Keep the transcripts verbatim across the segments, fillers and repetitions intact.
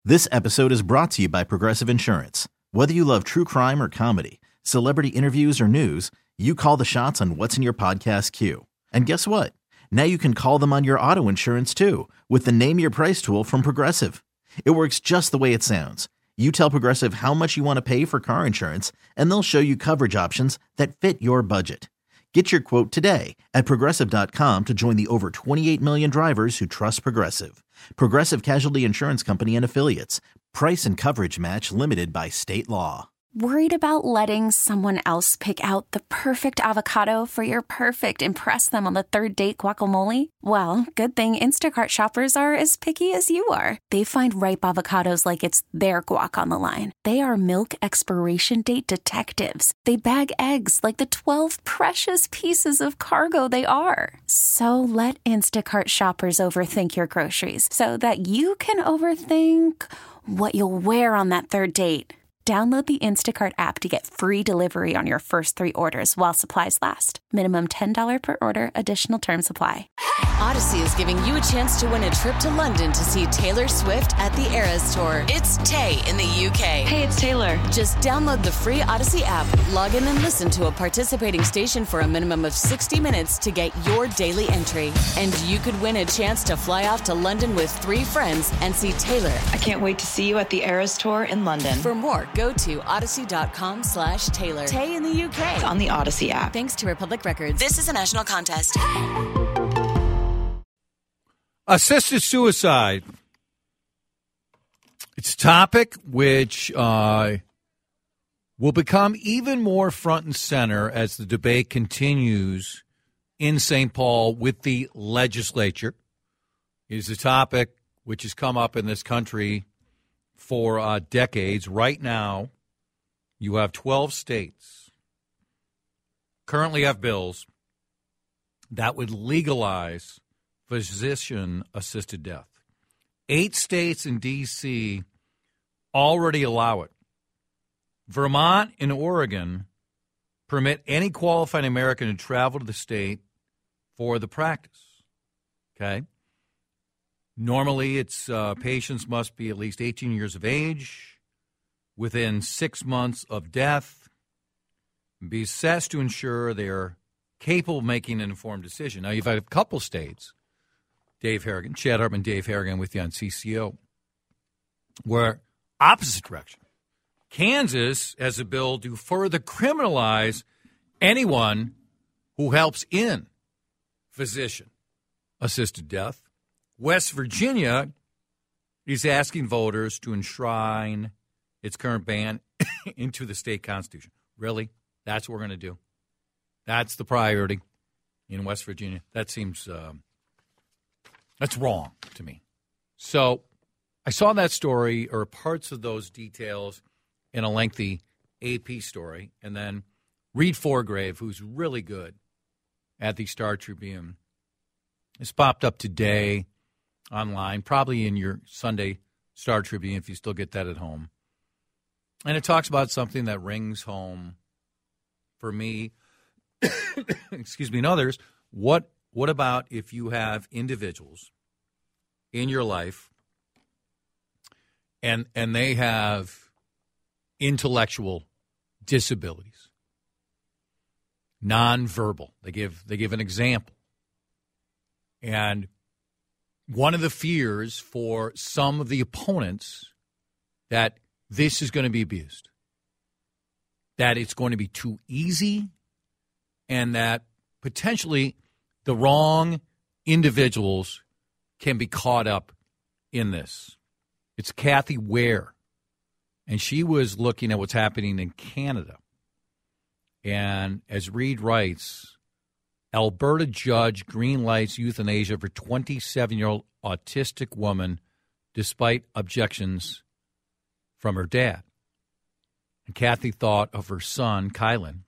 This episode is brought to you by Progressive Insurance. Whether you love true crime or comedy, celebrity interviews or news, you call the shots on what's in your podcast queue. And guess what? Now you can call them on your auto insurance too with the Name Your Price tool from Progressive. It works just the way it sounds. You tell Progressive how much you want to pay for car insurance, and they'll show you coverage options that fit your budget. Get your quote today at Progressive dot com to join the over twenty-eight million drivers who trust Progressive. Progressive Casualty Insurance Company and Affiliates. Price and coverage match limited by state law. Worried about letting someone else pick out the perfect avocado for your perfect impress them on the third date guacamole? Well, good thing Instacart shoppers are as picky as you are. They find ripe avocados like it's their guac on the line. They are milk expiration date detectives. They bag eggs like the twelve precious pieces of cargo they are. So let Instacart shoppers overthink your groceries so that you can overthink what you'll wear on that third date. Download the Instacart app to get free delivery on your first three orders while supplies last. Minimum ten dollars per order. Additional terms apply. Odyssey is giving you a chance to win a trip to London to see Taylor Swift at the Eras Tour. It's Tay in the U K. Hey, it's Taylor. Just download the free Odyssey app, log in and listen to a participating station for a minimum of sixty minutes to get your daily entry. And you could win a chance to fly off to London with three friends and see Taylor. I can't wait to see you at the Eras Tour in London. For more, go to odyssey.com slash Taylor. Tay in the U K. It's on the Odyssey app. Thanks to Republic Records. This is a national contest. Assisted suicide. It's a topic which uh, will become even more front and center as the debate continues in Saint Paul with the legislature. It is a topic which has come up in this country for uh, decades. Right now, you have twelve states currently have bills that would legalize physician-assisted death. Eight states in D C already allow it. Vermont and Oregon permit any qualified American to travel to the state for the practice. Okay? Normally, it's uh, patients must be at least eighteen years of age, within six months of death, be assessed to ensure they're capable of making an informed decision. Now, you've had a couple states, Dave Harrigan, Chad Hartman, Dave Harrigan with you on C C O, where opposite direction. Kansas has a bill to further criminalize anyone who helps in physician-assisted death. West Virginia is asking voters to enshrine its current ban into the state constitution. Really? That's what we're going to do? That's the priority in West Virginia. That seems, um, that's wrong to me. So I saw that story or parts of those details in a lengthy A P story. And then Reed Forgrave, who's really good at the Star Tribune, has popped up today online, probably in your Sunday Star Tribune if you still get that at home. And it talks about something that rings home for me, excuse me, and others. What what about if you have individuals in your life and and they have intellectual disabilities, nonverbal? They give they give an example. And one of the fears for some of the opponents that this is going to be abused, that it's going to be too easy, and that potentially the wrong individuals can be caught up in this. It's Kathy Ware, and she was looking at what's happening in Canada. And as Reed writes, Alberta judge greenlights euthanasia for twenty-seven-year-old autistic woman despite objections from her dad. And Kathy thought of her son, Kylan,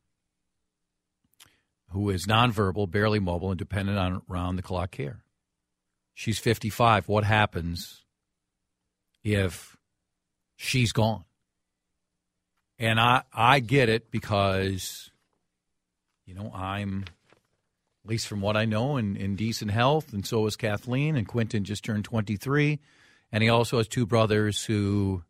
who is nonverbal, barely mobile, and dependent on round-the-clock care. She's fifty-five. What happens if she's gone? And I, I get it because, you know, I'm, at least from what I know, in, in decent health, and so is Kathleen, and Quentin just turned twenty-three. And he also has two brothers who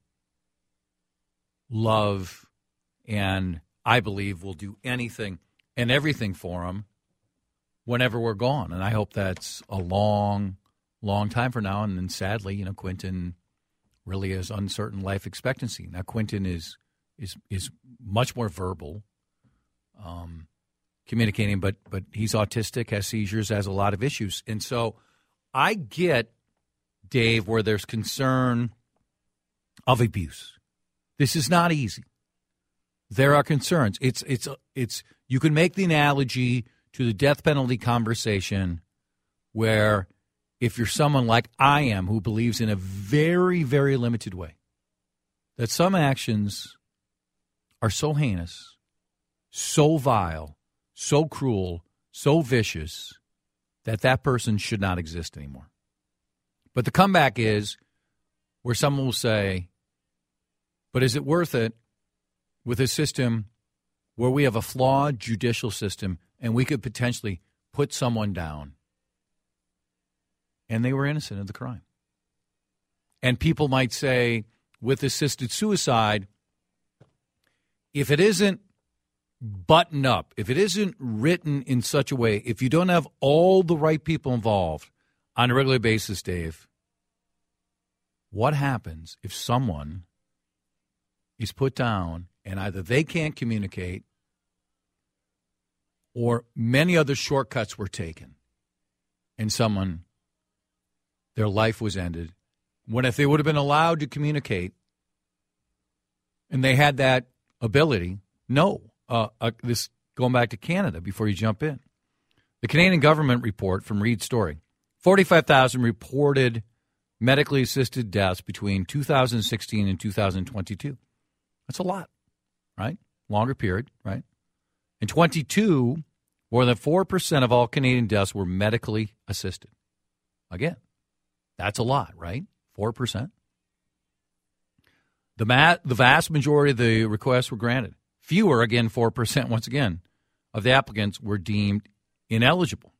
love and I believe will do anything and everything for him whenever we're gone. And I hope that's a long, long time from now. And then sadly, you know, Quentin really has uncertain life expectancy. Now, Quentin is is is much more verbal, um, communicating, but but he's autistic, has seizures, has a lot of issues. And so I get, Dave, where there's concern of abuse. This is not easy. There are concerns. It's it's it's you can make the analogy to the death penalty conversation where if you're someone like I am who believes in a very, very limited way that some actions are so heinous, so vile, so cruel, so vicious that that person should not exist anymore. But the comeback is where someone will say, but is it worth it with a system where we have a flawed judicial system and we could potentially put someone down and they were innocent of the crime? And people might say, with assisted suicide, if it isn't buttoned up, if it isn't written in such a way, if you don't have all the right people involved on a regular basis, Dave, what happens if someone is put down and either they can't communicate or many other shortcuts were taken and someone, their life was ended, when if they would have been allowed to communicate and they had that ability, no. Uh, uh, this going back to Canada before you jump in. The Canadian government report from Reed Story, forty-five thousand reported medically assisted deaths between two thousand sixteen and two thousand twenty-two. That's a lot, right? Longer period, right? In twenty-two, more than four percent of all Canadian deaths were medically assisted. Again, that's a lot, right? four percent. The, ma- the vast majority of the requests were granted. Fewer, again, four percent, once again, of the applicants were deemed ineligible.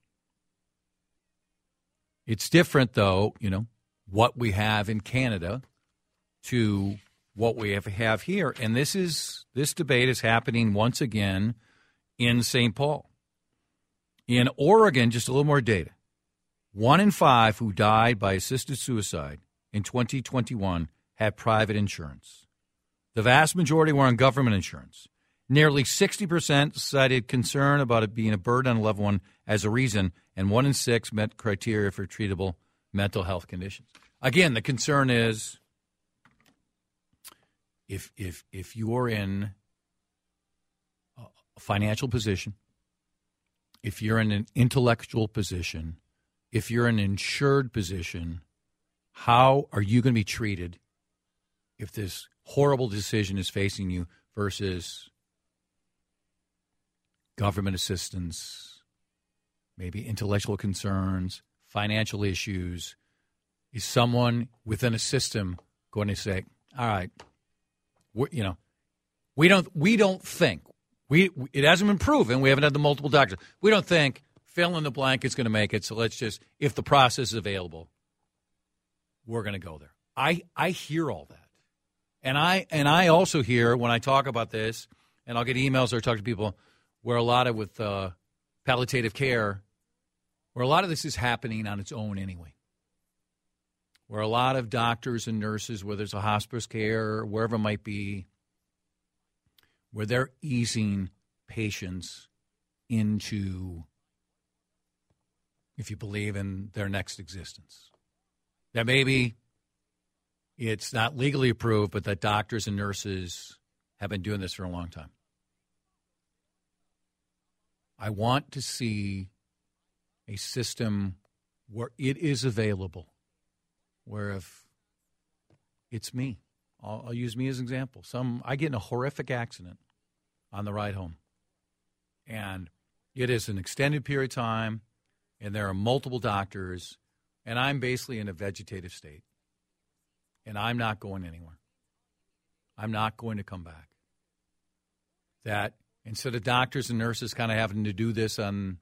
It's different, though, you know, what we have in Canada to what we have, have here. And this is this debate is happening once again in Saint Paul. In Oregon, just a little more data. One in five who died by assisted suicide in twenty twenty-one had private insurance. The vast majority were on government insurance. Nearly sixty percent cited concern about it being a burden on a loved one as a reason, and one in six met criteria for treatable mental health conditions. Again, the concern is if if if you are in a financial position, if you're in an intellectual position, if you're in an insured position, how are you going to be treated if this horrible decision is facing you versus government assistance, maybe intellectual concerns, financial issues? Is someone within a system going to say, all right, we're, you know, we don't we don't think, we it hasn't been proven, we haven't had the multiple doctors, we don't think fill in the blank is going to make it, so let's just, if the process is available, we're going to go there. I, I hear all that. And I and I also hear when I talk about this, and I'll get emails or talk to people where a lot of with uh, palliative care, where a lot of this is happening on its own anyway. Where a lot of doctors and nurses, whether it's a hospice care or wherever it might be, where they're easing patients into, if you believe in their next existence. That maybe it's not legally approved, but that doctors and nurses have been doing this for a long time. I want to see a system where it is available, where if it's me, I'll, I'll use me as an example. Some I get in a horrific accident on the ride home, and it is an extended period of time, and there are multiple doctors, and I'm basically in a vegetative state. And I'm not going anywhere. I'm not going to come back. That instead of doctors and nurses kind of having to do this on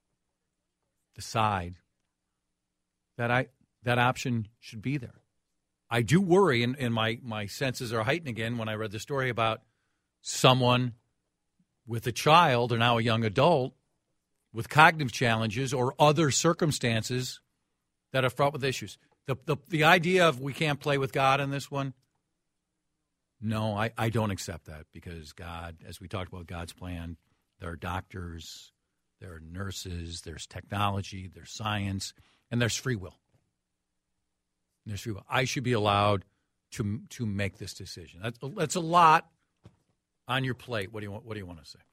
the side, that I that option should be there. I do worry, and, and my, my senses are heightened again when I read the story about someone with a child or now a young adult with cognitive challenges or other circumstances that are fraught with issues. The, the, the idea of we can't play with God in this one, no, I, I don't accept that because God, as we talked about God's plan, there are doctors, there are nurses, there's technology, there's science, and there's free will. There's free will. I should be allowed to to make this decision. That's, that's a lot on your plate. What do you want? What do you want to say?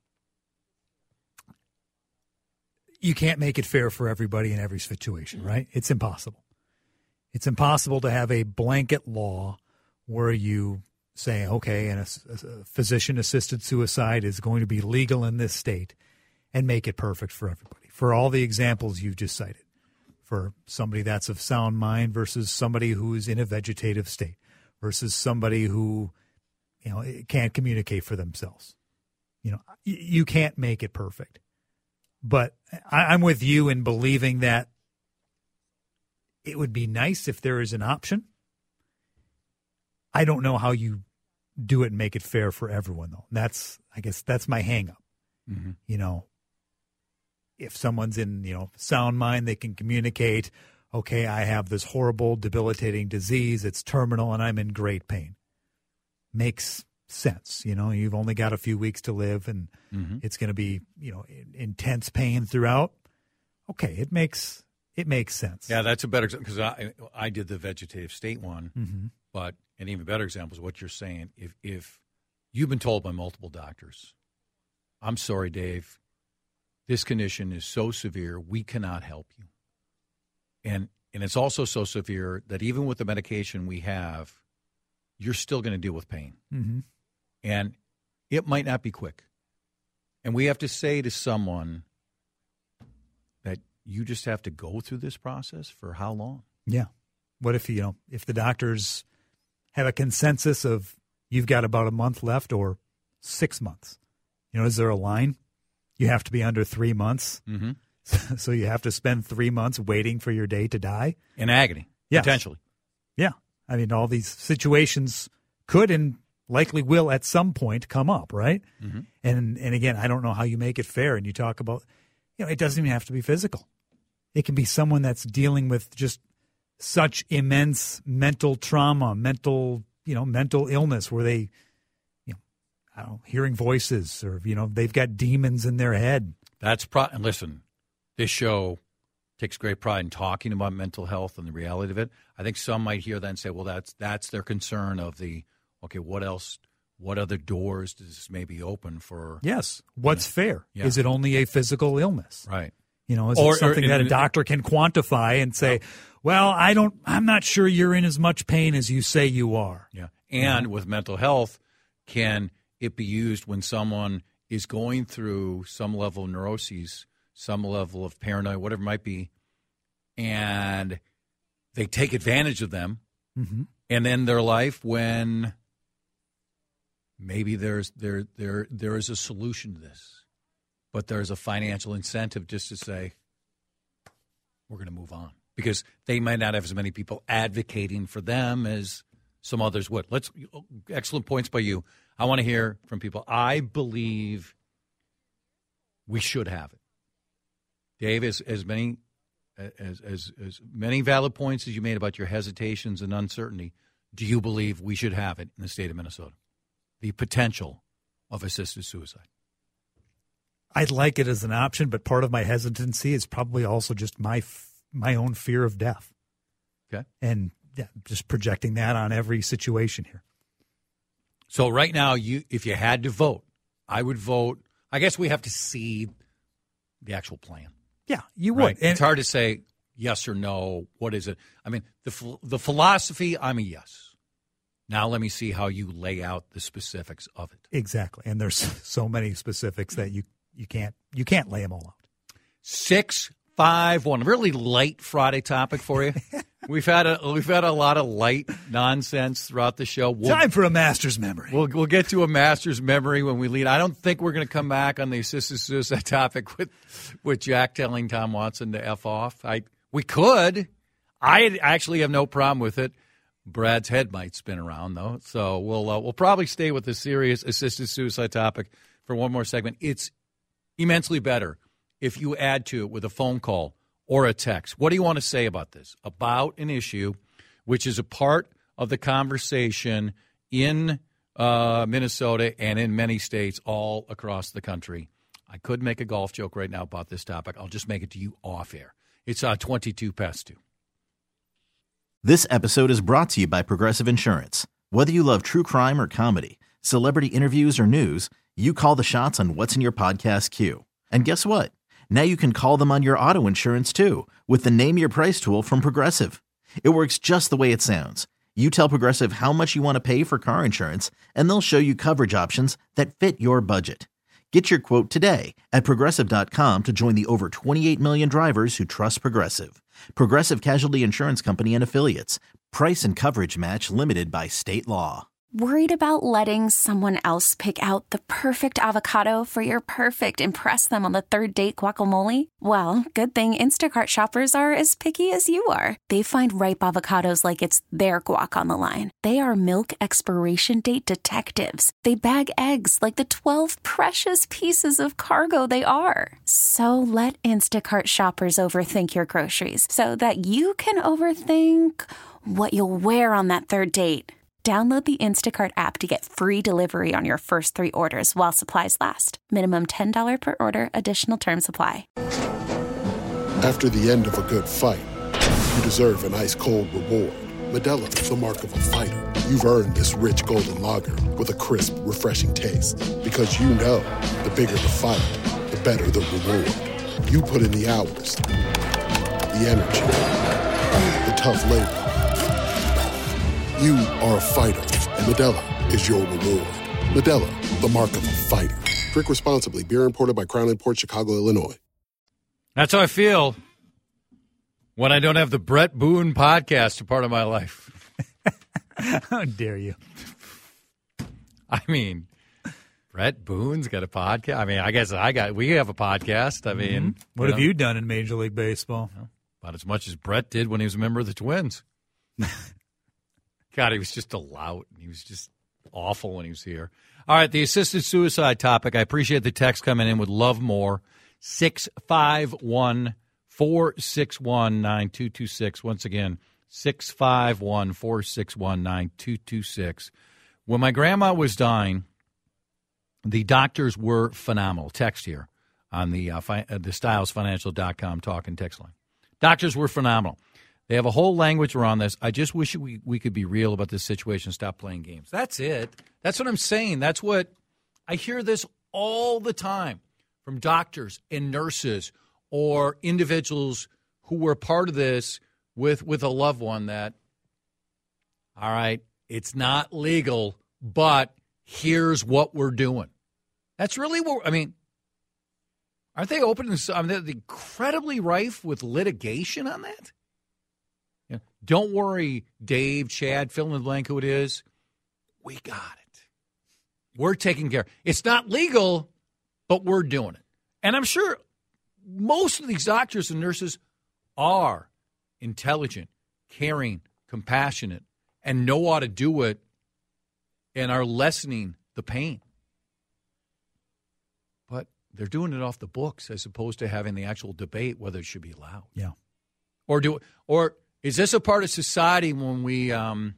You can't make it fair for everybody in every situation, right? It's impossible. It's impossible to have a blanket law where you say, okay, and a, a physician-assisted suicide is going to be legal in this state and make it perfect for everybody. For all the examples you just cited, for somebody that's of sound mind versus somebody who's in a vegetative state versus somebody who, you know, can't communicate for themselves. You know, you can't make it perfect. But I'm with you in believing that it would be nice if there is an option. I don't know how you do it and make it fair for everyone, though. That's, I guess, that's my hang-up. Mm-hmm. You know, if someone's in, you know, sound mind, they can communicate, okay, I have this horrible, debilitating disease, it's terminal, and I'm in great pain. Makes sense. You know, you've only got a few weeks to live, and mm-hmm. it's going to be, you know, intense pain throughout. Okay, it makes it makes sense. Yeah, that's a better example because I I did the vegetative state one, mm-hmm. but an even better example is what you're saying. If if you've been told by multiple doctors, I'm sorry, Dave, this condition is so severe we cannot help you, and and it's also so severe that even with the medication we have, you're still going to deal with pain. Mm-hmm. And it might not be quick. And we have to say to someone that you just have to go through this process for how long? Yeah. What if, you know, if the doctors have a consensus of you've got about a month left or six months? You know, is there a line? You have to be under three months. Mm-hmm. So you have to spend three months waiting for your day to die? In agony, yes. Potentially. Yeah. I mean, all these situations could and likely will at some point come up, right? Mm-hmm. And and again, I don't know how you make it fair. And you talk about, you know, it doesn't even have to be physical. It can be someone that's dealing with just such immense mental trauma, mental, you know, mental illness where they, you know, I don't know, hearing voices or, you know, they've got demons in their head. That's pro- and listen, this show takes great pride in talking about mental health and the reality of it. I think some might hear that and say, well, that's that's their concern of the, okay, what else, what other doors does this maybe open for? Yes. What's you know, fair? Yeah. Is it only a physical illness? Right. You know, is or, it something or, that and, a doctor can quantify and say, well, I don't, I'm not sure you're in as much pain as you say you are. Yeah. And yeah. with mental health, can it be used when someone is going through some level of neuroses, some level of paranoia, whatever it might be, and they take advantage of them, mm-hmm. and then their life when maybe there's there there there is a solution to this, but there's a financial incentive just to say we're going to move on because they might not have as many people advocating for them as some others would. Let's excellent points by you. I want to hear from people. I believe we should have it. Dave, as as many. As, as as many valid points as you made about your hesitations and uncertainty, do you believe we should have it in the state of Minnesota? The potential of assisted suicide. I'd like it as an option, but part of my hesitancy is probably also just my f- my own fear of death. Okay. And yeah, just projecting that on every situation here. So right now, you if you had to vote, I would vote. I guess we have to see the actual plan. Yeah, you would. Right. And it's hard to say yes or no. What is it? I mean, the the philosophy, I'm a yes. Now let me see how you lay out the specifics of it. Exactly. And there's so many specifics that you, you can't you can't lay them all out. Six, five, one. A really light Friday topic for you. We've had a we've had a lot of light nonsense throughout the show. We'll, Time for a master's memory. We'll we'll get to a master's memory when we lead. I don't think we're going to come back on the assisted suicide topic with with Jack telling Tom Watson to F off. I we could. I actually have no problem with it. Brad's head might spin around, though. So we'll uh, we'll probably stay with the serious assisted suicide topic for one more segment. It's immensely better if you add to it with a phone call or a text. What do you want to say about this? About an issue which is a part of the conversation in uh, Minnesota and in many states all across the country. I could make a golf joke right now about this topic. I'll just make it to you off air. It's uh, twenty-two past two. This episode is brought to you by Progressive Insurance. Whether you love true crime or comedy, celebrity interviews or news, you call the shots on what's in your podcast queue. And guess what? Now you can call them on your auto insurance too with the Name Your Price tool from Progressive. It works just the way it sounds. You tell Progressive how much you want to pay for car insurance, and they'll show you coverage options that fit your budget. Get your quote today at Progressive dot com to join the over twenty-eight million drivers who trust Progressive. Progressive Casualty Insurance Company and Affiliates. Price and coverage match limited by state law. Worried about letting someone else pick out the perfect avocado for your perfect impress them on the third date guacamole? Well, good thing Instacart shoppers are as picky as you are. They find ripe avocados like it's their guac on the line. They are milk expiration date detectives. They bag eggs like the twelve precious pieces of cargo they are. So let Instacart shoppers overthink your groceries so that you can overthink what you'll wear on that third date. Download the Instacart app to get free delivery on your first three orders while supplies last. Minimum ten dollars per order. Additional terms apply. After the end of a good fight, you deserve an ice-cold reward. Modelo is the mark of a fighter. You've earned this rich golden lager with a crisp, refreshing taste. Because you know, the bigger the fight, the better the reward. You put in the hours, the energy, the tough labor. You are a fighter, and Modelo is your reward. Modelo, the mark of a fighter. Drink responsibly. Beer imported by Crown Imports, Chicago, Illinois. That's how I feel when I don't have the Brett Boone podcast a part of my life. How dare you? I mean, Brett Boone's got a podcast. I mean, I guess I got. We have a podcast. I mean, mm-hmm. what you have know, you done in Major League Baseball? You know, about as much as Brett did when he was a member of the Twins. God, he was just a lout. He was just awful when he was here. All right, the assisted suicide topic. I appreciate the text coming in. Would love more. six five one, four six one, nine two two six. Once again, six five one, four six one, nine two two six. When my grandma was dying, the doctors were phenomenal. Text here on the, uh, fi- uh, the styles financial dot com talk and text line. Doctors were phenomenal. They have a whole language around this. I just wish we, we could be real about this situation and stop playing games. That's it. That's what I'm saying. That's what I hear this all the time from doctors and nurses or individuals who were part of this with, with a loved one that, all right, it's not legal, but here's what we're doing. That's really what, I mean, aren't they open to, I mean, they're incredibly rife with litigation on that? Don't worry, Dave, Chad, fill in the blank who it is. We got it. We're taking care. It's not legal, but we're doing it. And I'm sure most of these doctors and nurses are intelligent, caring, compassionate, and know how to do it and are lessening the pain. But they're doing it off the books as opposed to having the actual debate whether it should be allowed. Yeah. Or do or is this a part of society when we um,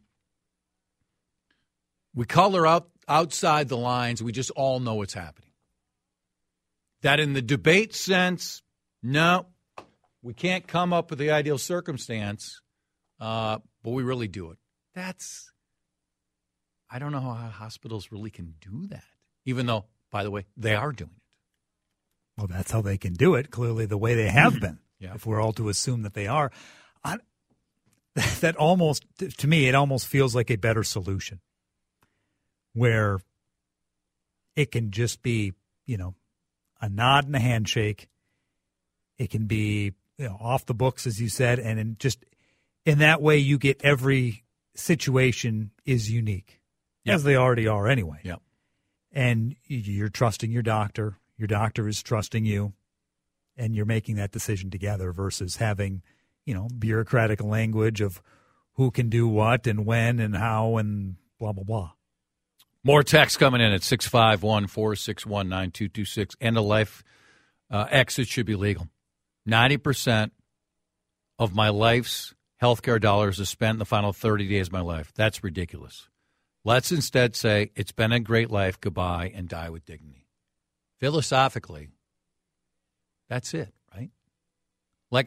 we color out outside the lines, we just all know what's happening? That in the debate sense, no, we can't come up with the ideal circumstance, uh, but we really do it. That's, I don't know how hospitals really can do that, even though, by the way, they are doing it. Well, that's how they can do it, clearly the way they have been, yeah. if we're all to assume that they are. I, that almost, to me, it almost feels like a better solution where it can just be, you know, a nod and a handshake. It can be, you know, off the books, as you said, and in just in that way you get every situation is unique, yep. as they already are anyway. Yep. And you're trusting your doctor. Your doctor is trusting you, and you're making that decision together versus having, you know, bureaucratic language of who can do what and when and how and blah, blah, blah. More text coming in at six five one, four six one, nine two two six. End of life uh, exit should be legal. ninety percent of my life's healthcare dollars is spent in the final thirty days of my life. That's ridiculous. Let's instead say it's been a great life, goodbye, and die with dignity. Philosophically, that's it, right? Like,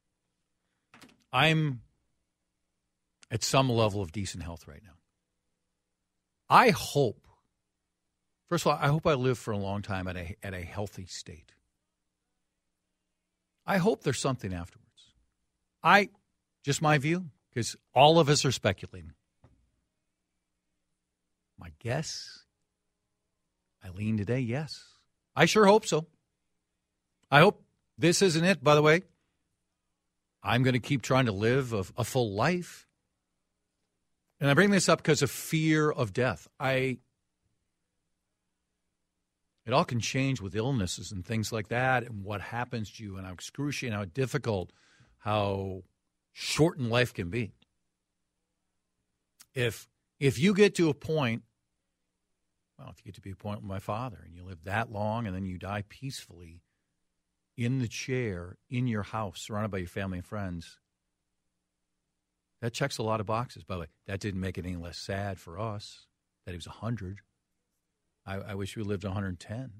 I'm at some level of decent health right now. I hope, first of all, I hope I live for a long time at a at a healthy state. I hope there's something afterwards. I, just my view, because all of us are speculating. My guess, Eileen today, yes. I sure hope so. I hope this isn't it, by the way. I'm going to keep trying to live a, a full life. And I bring this up because of fear of death. I, it all can change with illnesses and things like that and what happens to you and how excruciating, how difficult, how shortened life can be. If if you get to a point, well, if you get to be a point with my father and you live that long and then you die peacefully in the chair, in your house, surrounded by your family and friends, that checks a lot of boxes. By the way, that didn't make it any less sad for us that he was one hundred. I, I wish we lived one hundred ten.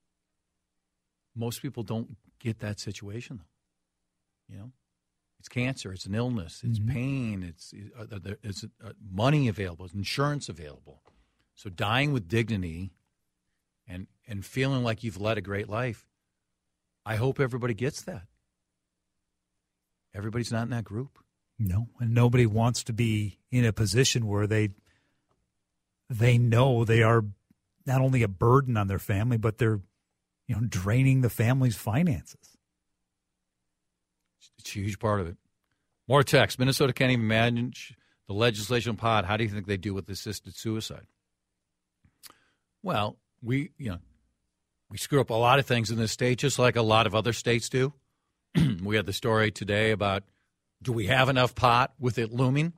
Most people don't get that situation, though. You know, it's cancer, it's an illness, it's mm-hmm. pain, it's, uh, it's uh, money available, it's insurance available. So dying with dignity and and feeling like you've led a great life, I hope everybody gets that. Everybody's not in that group. No, and nobody wants to be in a position where they they know they are not only a burden on their family, but they're, you know, draining the family's finances. It's a huge part of it. More text. Minnesota can't even manage the legislation pod. How do you think they do with assisted suicide? Well, we, you know, we screw up a lot of things in this state, just like a lot of other states do. We had the story today about, do we have enough pot with it looming?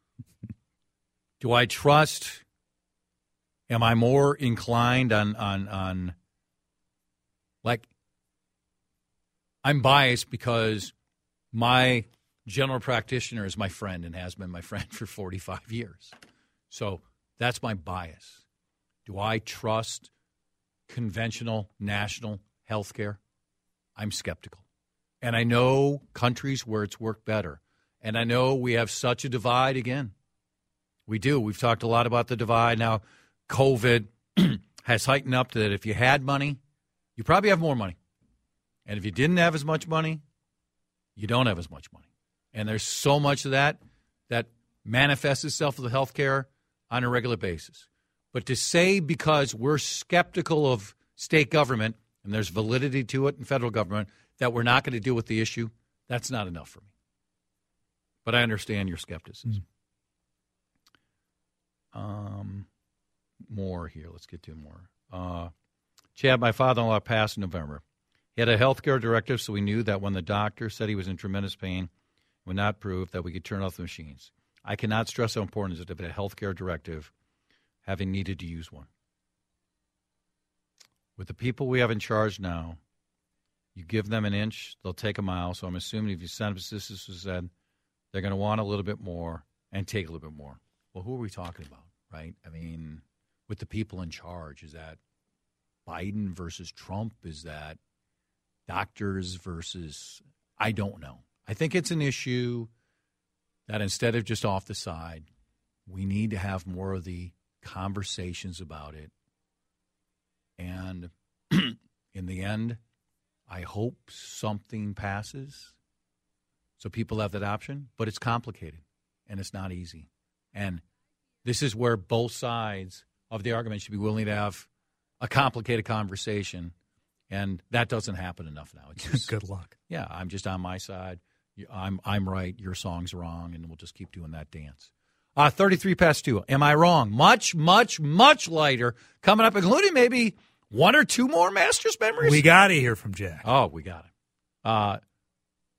Do I trust? Am I more inclined on, on, on, like, I'm biased because my general practitioner is my friend and has been my friend for forty-five years. So that's my bias. Do I trust conventional national health care? I'm skeptical. And I know countries where it's worked better. And I know we have such a divide again. We do. We've talked a lot about the divide. Now, COVID has heightened up to that if you had money, you probably have more money. And if you didn't have as much money, you don't have as much money. And there's so much of that that manifests itself with health care on a regular basis. But to say because we're skeptical of state government, and there's validity to it in federal government, that we're not going to deal with the issue, that's not enough for me. But I understand your skepticism. Mm. Um, more here. Let's get to more. Uh, Chad, my father-in-law passed in November. He had a health care directive, so we knew that when the doctor said he was in tremendous pain, it would not prove that we could turn off the machines. I cannot stress how important it is to have a health care directive, having needed to use one. With the people we have in charge now, you give them an inch, they'll take a mile. So I'm assuming if you send up this was said, they're going to want a little bit more and take a little bit more. Well, who are we talking about, right? I mean, with the people in charge, is that Biden versus Trump? Is that doctors versus, I don't know. I think it's an issue that instead of just off the side, we need to have more of the conversations about it. And in the end, I hope something passes so people have that option. But it's complicated, and it's not easy. And this is where both sides of the argument should be willing to have a complicated conversation, and that doesn't happen enough now. It's just, good luck. Yeah, I'm just on my side. I'm I'm right. Your song's wrong, and we'll just keep doing that dance. Uh, thirty-three past two. Am I wrong? Much, much, much lighter coming up, including maybe one or two more Masters memories. We got to hear from Jack. Oh, we got it. Uh,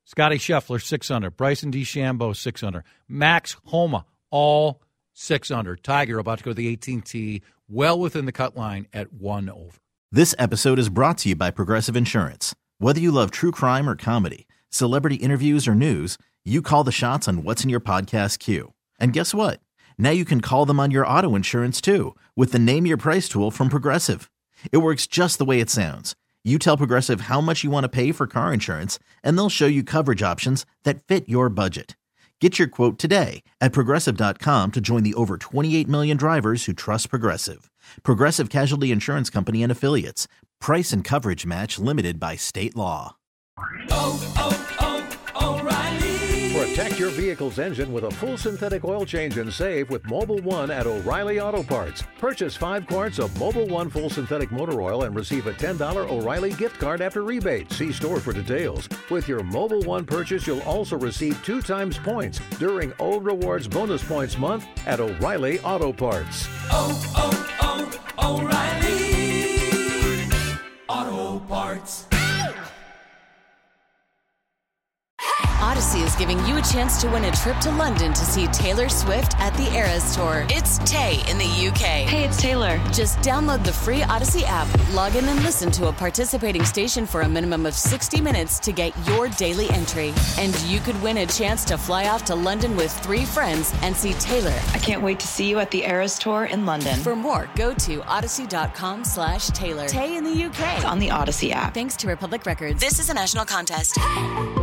Scotty Scheffler, six under. Bryson DeChambeau, six under. Max Homa, all six under. Tiger about to go to the eighteenth tee, well within the cut line at one over. This episode is brought to you by Progressive Insurance. Whether you love true crime or comedy, celebrity interviews or news, you call the shots on what's in your podcast queue. And guess what? Now you can call them on your auto insurance too with the Name Your Price tool from Progressive. It works just the way it sounds. You tell Progressive how much you want to pay for car insurance, and they'll show you coverage options that fit your budget. Get your quote today at Progressive dot com to join the over twenty-eight million drivers who trust Progressive. Progressive Casualty Insurance Company and Affiliates. Price and coverage match limited by state law. Oh, oh, oh, O'Reilly. Protect your vehicle's engine with a full synthetic oil change and save with Mobil One at O'Reilly Auto Parts. Purchase five quarts of Mobil One full synthetic motor oil and receive a ten dollars O'Reilly gift card after rebate. See store for details. With your Mobil One purchase, you'll also receive two times points during O Rewards Bonus Points Month at O'Reilly Auto Parts. Oh, oh, oh, O'Reilly Auto Parts. Odyssey is giving you a chance to win a trip to London to see Taylor Swift at the Eras Tour. It's Tay in the U K. Hey, it's Taylor. Just download the free Odyssey app, log in and listen to a participating station for a minimum of sixty minutes to get your daily entry. And you could win a chance to fly off to London with three friends and see Taylor. I can't wait to see you at the Eras Tour in London. For more, go to odyssey.com slash Taylor. Tay in the U K. On the Odyssey app. Thanks to Republic Records. This is a national contest.